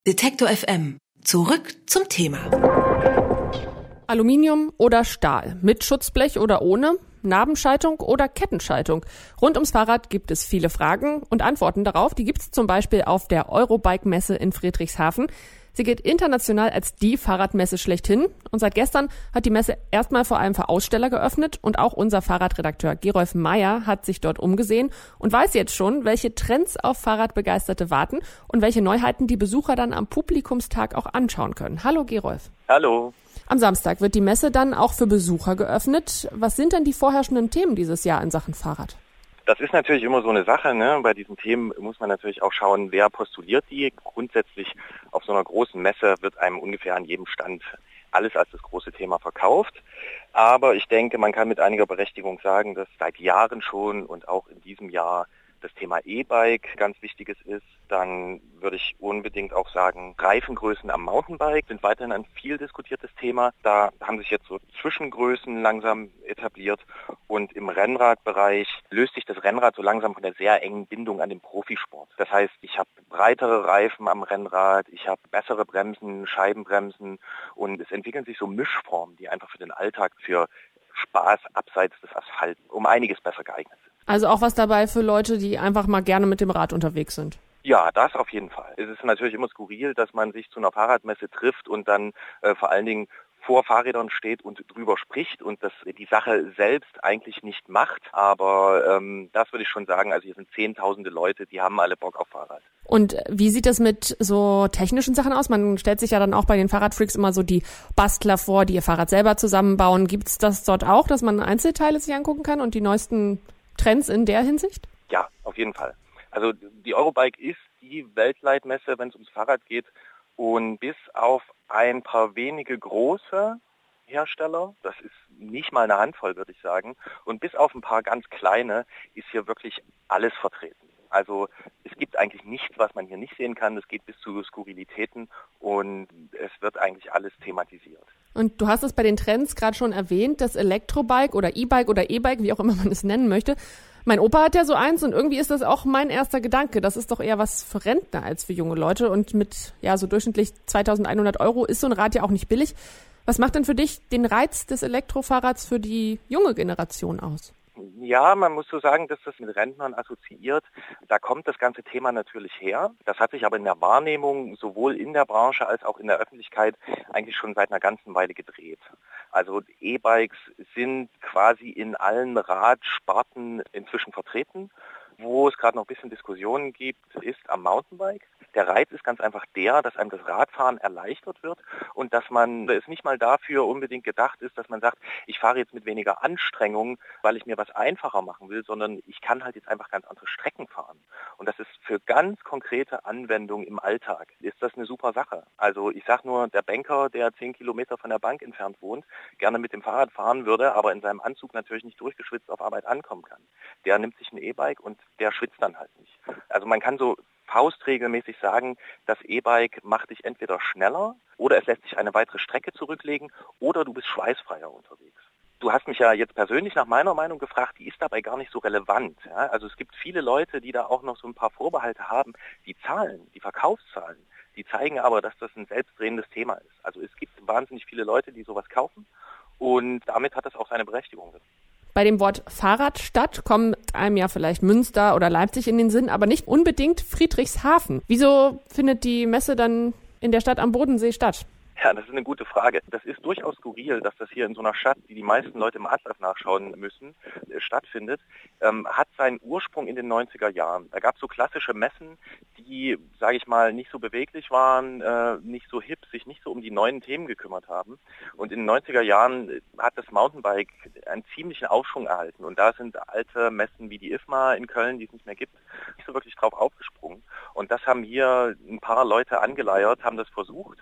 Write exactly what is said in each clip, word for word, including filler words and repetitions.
Detektor F M. Zurück zum Thema. Aluminium oder Stahl, mit Schutzblech oder ohne, Nabenschaltung oder Kettenschaltung. Rund ums Fahrrad gibt es viele Fragen und Antworten darauf. Die gibt es zum Beispiel auf der Eurobike-Messe in Friedrichshafen. Sie gilt international als die Fahrradmesse schlechthin. Und seit gestern hat die Messe erstmal vor allem für Aussteller geöffnet. Und auch unser Fahrradredakteur Gerolf Meyer hat sich dort umgesehen und weiß jetzt schon, welche Trends auf Fahrradbegeisterte warten und welche Neuheiten die Besucher dann am Publikumstag auch anschauen können. Hallo Gerolf. Hallo. Am Samstag wird die Messe dann auch für Besucher geöffnet. Was sind denn die vorherrschenden Themen dieses Jahr in Sachen Fahrrad? Das ist natürlich immer so eine Sache, ne? Bei diesen Themen muss man natürlich auch schauen, wer postuliert die. Grundsätzlich auf so einer großen Messe wird einem ungefähr an jedem Stand alles als das große Thema verkauft. Aber ich denke, man kann mit einiger Berechtigung sagen, dass seit Jahren schon und auch in diesem Jahr das Thema E-Bike ganz wichtiges ist. Dann würde ich unbedingt auch sagen, Reifengrößen am Mountainbike sind weiterhin ein viel diskutiertes Thema. Da haben sich jetzt so Zwischengrößen langsam etabliert und im Rennradbereich löst sich das Rennrad so langsam von der sehr engen Bindung an den Profisport. Das heißt, ich habe breitere Reifen am Rennrad, ich habe bessere Bremsen, Scheibenbremsen und es entwickeln sich so Mischformen, die einfach für den Alltag, für Spaß abseits des Asphalt um einiges besser geeignet sind. Also auch was dabei für Leute, die einfach mal gerne mit dem Rad unterwegs sind. Ja, das auf jeden Fall. Es ist natürlich immer skurril, dass man sich zu einer Fahrradmesse trifft und dann äh, vor allen Dingen vor Fahrrädern steht und drüber spricht und das die Sache selbst eigentlich nicht macht. Aber ähm, das würde ich schon sagen, also hier sind zehntausende Leute, die haben alle Bock auf Fahrrad. Und wie sieht das mit so technischen Sachen aus? Man stellt sich ja dann auch bei den Fahrradfreaks immer so die Bastler vor, die ihr Fahrrad selber zusammenbauen. Gibt es das dort auch, dass man Einzelteile sich angucken kann und die neuesten Trends in der Hinsicht? Ja, auf jeden Fall. Also die Eurobike ist die Weltleitmesse, wenn es ums Fahrrad geht. Und bis auf ein paar wenige große Hersteller, das ist nicht mal eine Handvoll, würde ich sagen, und bis auf ein paar ganz kleine ist hier wirklich alles vertreten. Also es gibt eigentlich nichts, was man hier nicht sehen kann. Es geht bis zu Skurrilitäten und es wird eigentlich alles thematisiert. Und du hast es bei den Trends gerade schon erwähnt, das Elektrobike oder E-Bike oder E-Bike, wie auch immer man es nennen möchte. Mein Opa hat ja so eins und irgendwie ist das auch mein erster Gedanke. Das ist doch eher was für Rentner als für junge Leute und mit ja so durchschnittlich zweitausendeinhundert Euro ist so ein Rad ja auch nicht billig. Was macht denn für dich den Reiz des Elektrofahrrads für die junge Generation aus? Ja, man muss so sagen, dass das mit Rentnern assoziiert. Da kommt das ganze Thema natürlich her. Das hat sich aber in der Wahrnehmung sowohl in der Branche als auch in der Öffentlichkeit eigentlich schon seit einer ganzen Weile gedreht. Also E-Bikes sind quasi in allen Radsparten inzwischen vertreten. Wo es gerade noch ein bisschen Diskussionen gibt, ist am Mountainbike. Der Reiz ist ganz einfach der, dass einem das Radfahren erleichtert wird und dass man es nicht mal dafür unbedingt gedacht ist, dass man sagt, ich fahre jetzt mit weniger Anstrengung, weil ich mir was einfacher machen will, sondern ich kann halt jetzt einfach ganz andere Strecken fahren. Und das ist für ganz konkrete Anwendungen im Alltag, ist das eine super Sache. Also ich sage nur, der Banker, der zehn Kilometer von der Bank entfernt wohnt, gerne mit dem Fahrrad fahren würde, aber in seinem Anzug natürlich nicht durchgeschwitzt auf Arbeit ankommen kann. Der nimmt sich ein E-Bike und der schwitzt dann halt nicht. Also man kann so faustregelmäßig sagen, das E-Bike macht dich entweder schneller oder es lässt sich eine weitere Strecke zurücklegen oder du bist schweißfreier unterwegs. Du hast mich ja jetzt persönlich nach meiner Meinung gefragt, die ist dabei gar nicht so relevant. Ja? Also es gibt viele Leute, die da auch noch so ein paar Vorbehalte haben. Die Zahlen, die Verkaufszahlen, die zeigen aber, dass das ein selbstdrehendes Thema ist. Also es gibt wahnsinnig viele Leute, die sowas kaufen und damit hat das auch seine Berechtigung. Bei dem Wort Fahrradstadt kommt einem ja vielleicht Münster oder Leipzig in den Sinn, aber nicht unbedingt Friedrichshafen. Wieso findet die Messe dann in der Stadt am Bodensee statt? Ja, das ist eine gute Frage. Das ist durchaus skurril, dass das hier in so einer Stadt, die die meisten Leute im Atlas nachschauen müssen, äh, stattfindet. Ähm, hat seinen Ursprung in den neunziger Jahren. Da gab es so klassische Messen, die, sage ich mal, nicht so beweglich waren, äh, nicht so hip, sich nicht so um die neuen Themen gekümmert haben. Und in den neunziger Jahren hat das Mountainbike einen ziemlichen Aufschwung erhalten. Und da sind alte Messen wie die I F M A in Köln, die es nicht mehr gibt, nicht so wirklich drauf aufgesprungen. Und das haben hier ein paar Leute angeleiert, haben das versucht.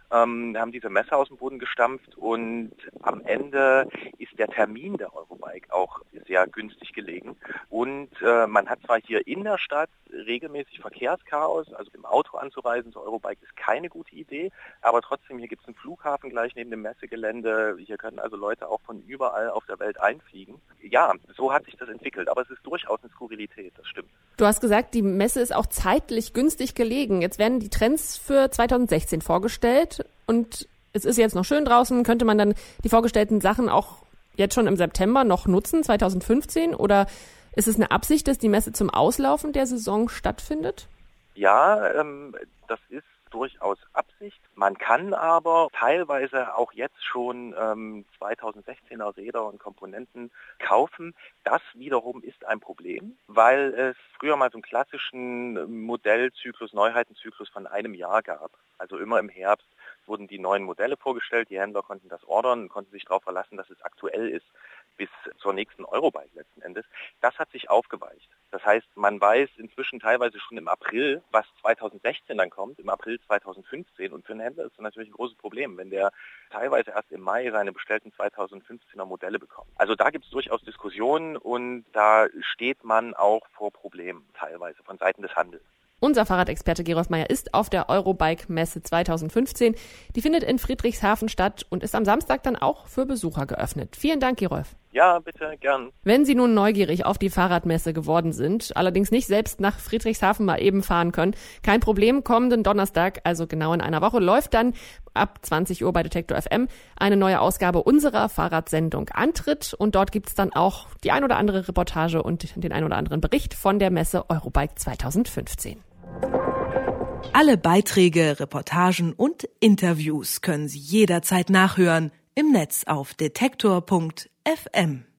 ähm, haben diese Messe aus dem Boden gestampft und am Ende ist der Termin der Eurobike auch sehr günstig gelegen. Und äh, man hat zwar hier in der Stadt regelmäßig Verkehrschaos, also im Auto anzureisen zur Eurobike ist keine gute Idee, aber trotzdem, hier gibt es einen Flughafen gleich neben dem Messegelände, hier können also Leute auch von überall auf der Welt einfliegen. Ja, so hat sich das entwickelt, aber es ist durchaus eine Skurrilität, das stimmt. Du hast gesagt, die Messe ist auch zeitlich günstig gelegen. Jetzt werden die Trends für zweitausendsechzehn vorgestellt und es ist jetzt noch schön draußen. Könnte man dann die vorgestellten Sachen auch jetzt schon im September noch nutzen, zweitausendfünfzehn? Oder ist es eine Absicht, dass die Messe zum Auslaufen der Saison stattfindet? Ja, ähm, das ist durchaus Absicht. Man kann aber teilweise auch jetzt schon ähm, zweitausendsechzehner Räder und Komponenten kaufen. Das wiederum ist ein Problem, weil es früher mal so einen klassischen Modellzyklus, Neuheitenzyklus von einem Jahr gab. Also immer im Herbst wurden die neuen Modelle vorgestellt, die Händler konnten das ordern, konnten sich darauf verlassen, dass es aktuell ist bis zur nächsten Eurobike letzten Endes. Das hat sich aufgeweicht. Das heißt, man weiß inzwischen teilweise schon im April, was zweitausendsechzehn dann kommt, im April zweitausendfünfzehn. Und für einen Händler ist das natürlich ein großes Problem, wenn der teilweise erst im Mai seine bestellten zweitausendfünfzehner Modelle bekommt. Also da gibt es durchaus Diskussionen und da steht man auch vor Problemen teilweise von Seiten des Handels. Unser Fahrradexperte Gerolf Meyer ist auf der Eurobike-Messe zweitausendfünfzehn. Die findet in Friedrichshafen statt und ist am Samstag dann auch für Besucher geöffnet. Vielen Dank, Gerolf. Ja, bitte, gern. Wenn Sie nun neugierig auf die Fahrradmesse geworden sind, allerdings nicht selbst nach Friedrichshafen mal eben fahren können, kein Problem, kommenden Donnerstag, also genau in einer Woche, läuft dann ab zwanzig Uhr bei Detektor F M eine neue Ausgabe unserer Fahrradsendung Antritt und dort gibt's dann auch die ein oder andere Reportage und den ein oder anderen Bericht von der Messe Eurobike zweitausendfünfzehn. Alle Beiträge, Reportagen und Interviews können Sie jederzeit nachhören im Netz auf detektor punkt f m.